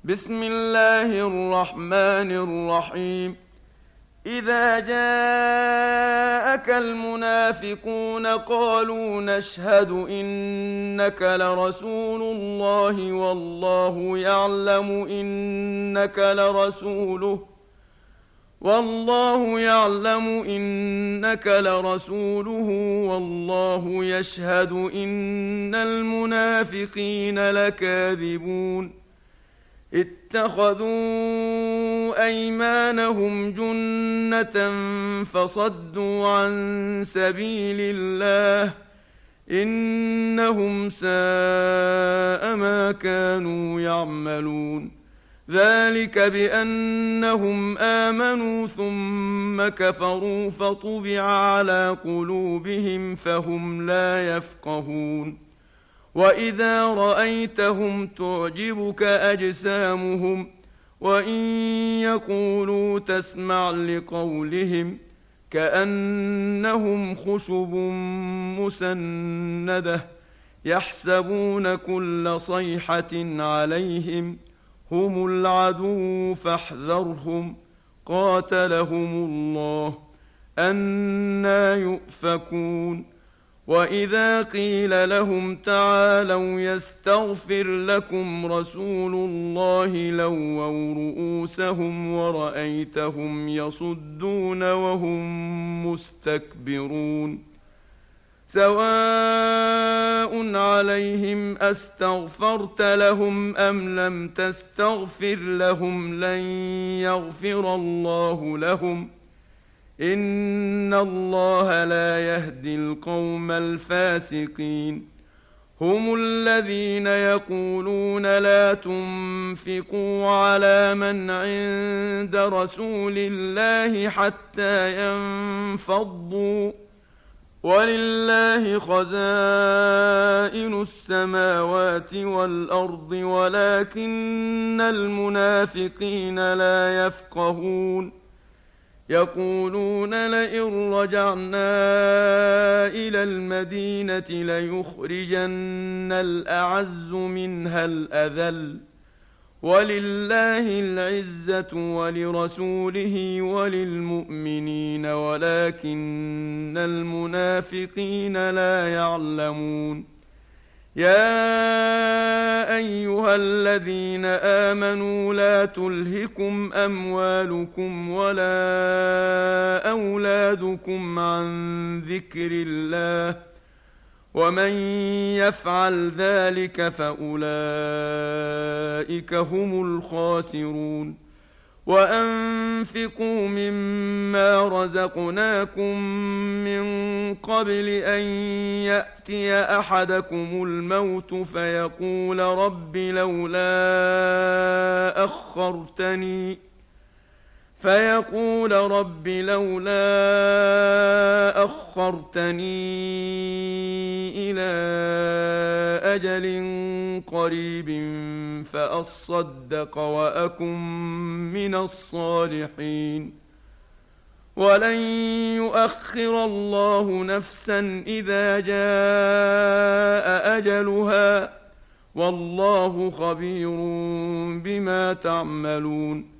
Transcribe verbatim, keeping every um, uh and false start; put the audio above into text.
بسم الله الرحمن الرحيم. إذا جاءك المنافقون قالوا نشهد إنك لرسول الله والله يعلم إنك لرسوله والله يعلم إنك لرسوله والله يشهد إن المنافقين لكاذبون. اتخذوا أيمانهم جنة فصدوا عن سبيل الله إنهم ساء ما كانوا يعملون. ذلك بأنهم آمنوا ثم كفروا فطبع على قلوبهم فهم لا يفقهون. وإذا رأيتهم تعجبك أجسامهم وإن يقولوا تسمع لقولهم كأنهم خشب مسندة يحسبون كل صيحة عليهم هم العدو فاحذرهم قاتلهم الله أنى يؤفكون. وإذا قيل لهم تعالوا يستغفر لكم رسول الله لووا رؤوسهم ورأيتهم يصدون وهم مستكبرون. سواء عليهم أستغفرت لهم أم لم تستغفر لهم لن يغفر الله لهم إن الله لا يهدي القوم الفاسقين. هم الذين يقولون لا تنفقوا على من عند رسول الله حتى ينفضوا ولله خزائن السماوات والأرض ولكن المنافقين لا يفقهون. يقولون لئن رجعنا إلى المدينة ليخرجن الأعز منها الأذل ولله العزة ولرسوله وللمؤمنين ولكن المنافقين لا يعلمون. يا أيها الذين آمنوا لا تلهكم أموالكم ولا أولادكم عن ذكر الله ومن يفعل ذلك فأولئك هم الخاسرون. وأنفقوا مما رزقناكم من قبل أن يأتي أحدكم الموت فيقول رب لولا أخرتني فيقول رب لولا أخرتني إلى أجل قريب فأصدق وأكن من الصالحين. ولن يؤخر الله نفسا إذا جاء أجلها والله خبير بما تعملون.